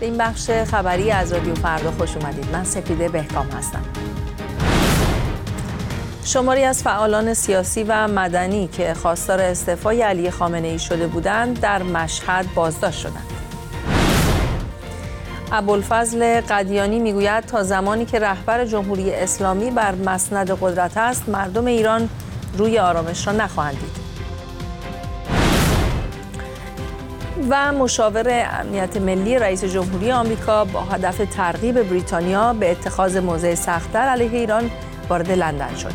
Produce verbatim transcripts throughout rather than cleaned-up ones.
به این بخش خبری از رادیو فردا خوش اومدید. من سپیده بهکام هستم. شماری از فعالان سیاسی و مدنی که خواستار استعفای علی خامنه‌ای شده بودند در مشهد بازداشت شدند. ابوالفضل قدیانی میگوید تا زمانی که رهبر جمهوری اسلامی بر مسند قدرت است، مردم ایران روی آرامش را نخواهند دید. و مشاور امنیت ملی رئیس جمهوری آمریکا با هدف ترغیب بریتانیا به اتخاذ موضع سخت‌تر علیه ایران وارد لندن شد.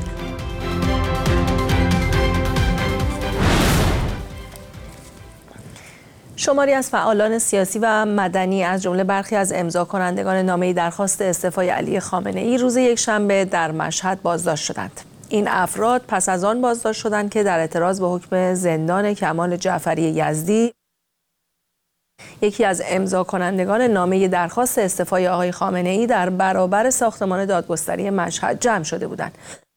شماری از فعالان سیاسی و مدنی از جمله برخی از امضا کنندگان نامه درخواست استعفای علی خامنه‌ای روز یکشنبه در مشهد بازداشت شدند. این افراد پس از آن بازداشت شدند که در اعتراض به حکم زندان کمال جعفری یزدی، یکی از امضا کنندگان نامه درخواست استعفای آقای خامنه‌ای، در برابر ساختمان دادگستری مشهد جمع شده بودند.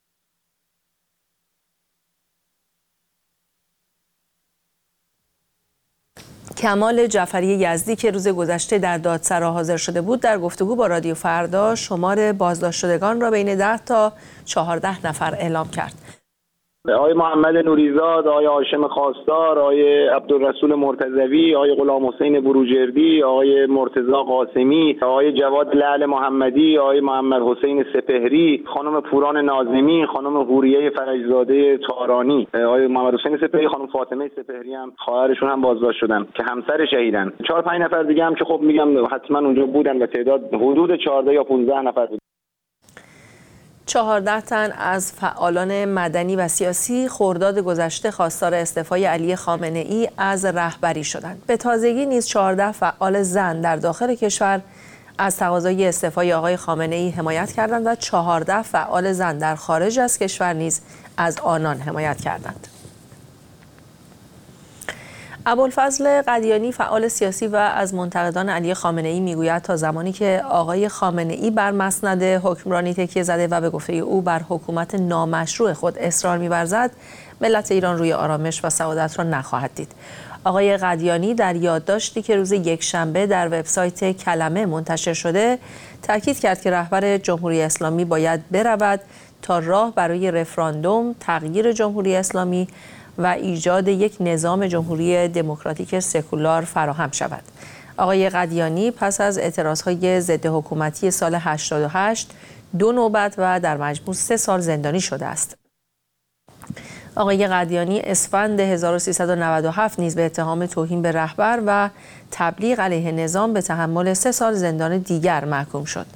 کمال جعفری یزدی که روز گذشته در دادسرا حاضر شده بود، در گفتگو با رادیو فردا شمار بازداشت شدگان را بین ده تا چهارده نفر اعلام کرد. آقای محمد نوریزاد، آقای هاشم خواستار، آقای عبدالرسول مرتضوی، آقای غلام حسین بروجردی، آقای مرتضی قاسمی، آقای جواد لعل محمدی، آقای محمد حسین سپهری، خانم پوران ناظمی، خانم حوریه فرجزاده تارانی، آقای محمد حسین سپهری، خانم فاطمه سپهری هم خواهرشون هم بازداشت شدن که همسر شهیدن. چهار پنج نفر دیگه هم که خب میگم حتما اونجا بودن و تعداد حدود چهارده یا پانزده نفر بود. چهارده تن از فعالان مدنی و سیاسی خرداد گذشته خواستار استعفای علی خامنه‌ای از رهبری شدند. به تازگی نیز چهارده فعال زن در داخل کشور از تقاضای استعفای آقای خامنه‌ای حمایت کردند و چهارده فعال زن در خارج از کشور نیز از آنان حمایت کردند. ابوالفضل قدیانی فعال سیاسی و از منتقدان علی خامنه‌ای میگوید تا زمانی که آقای خامنه‌ای بر مسند حکمرانی تکیه زده و به گفته او بر حکومت نامشروع خود اصرار می‌ورزد، ملت ایران روی آرامش و سعادت را نخواهد دید. آقای قدیانی در یادداشتی که روز یکشنبه در وبسایت کلمه منتشر شده تاکید کرد که رهبر جمهوری اسلامی باید برود تا راه برای رفراندوم، تغییر جمهوری اسلامی و ایجاد یک نظام جمهوری دموکراتیک سکولار فراهم شود. آقای قدیانی پس از اعتراضهای ضد حکومتی سال هشتاد و هشت دو نوبت و در مجموع سه سال زندانی شده است. آقای قدیانی اسفند هزار و سیصد و نود و هفت نیز به اتهام توهین به رهبر و تبلیغ علیه نظام به تحمل سه سال زندان دیگر محکوم شد.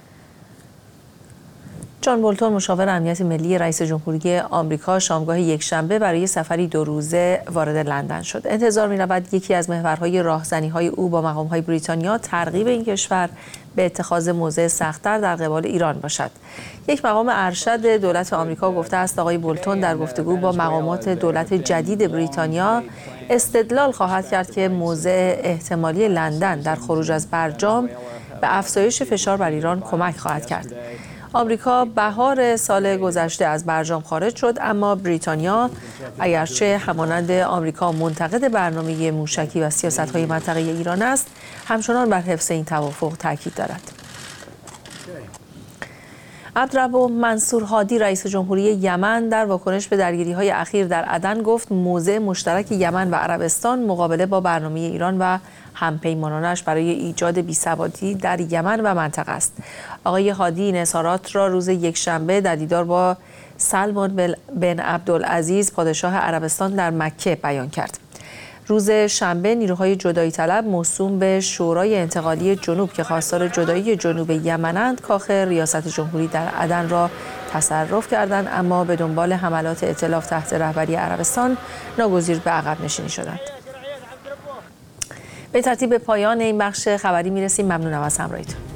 جان بولتون مشاور امنیت ملی رئیس جمهوری آمریکا شامگاه یکشنبه برای سفری دو روزه وارد لندن شد. انتظار می‌رود یکی از محورهای راهزنی‌های او با مقام‌های بریتانیا ترغیب این کشور به اتخاذ موضع سخت‌تر در قبال ایران باشد. یک مقام ارشد دولت آمریکا گفته است آقای بولتون در گفتگو با مقامات دولت جدید بریتانیا استدلال خواهد کرد که موضع احتمالی لندن در خروج از برجام به افزایش فشار بر ایران کمک خواهد کرد. آمریکا بهار سال گذشته از برجام خارج شد، اما بریتانیا اگرچه همانند آمریکا منتقد برنامه موشکی و سیاست‌های منطقه ایران است، همچنان بر حفظ این توافق تاکید دارد. عبدالرب منصور هادی رئیس جمهوری یمن در واکنش به درگیری‌های اخیر در عدن گفت موضع مشترک یمن و عربستان مقابله با برنامه ایران و همپیمانانش برای ایجاد بی‌ثباتی در یمن و منطقه است. آقای هادی این اظهارات را روز یکشنبه در دیدار با سلمان بن عبدالعزیز پادشاه عربستان در مکه بیان کرد. روز شنبه نیروهای جدایی طلب موسوم به شورای انتقالی جنوب که خواستار جدایی جنوب یمنند کاخ ریاست جمهوری در عدن را تصرف کردند، اما به دنبال حملات ائتلاف تحت رهبری عربستان ناگزیر به عقب نشینی شدند. به ترتیب پایان این بخش خبری میرسیم. ممنونم از همراهیتون.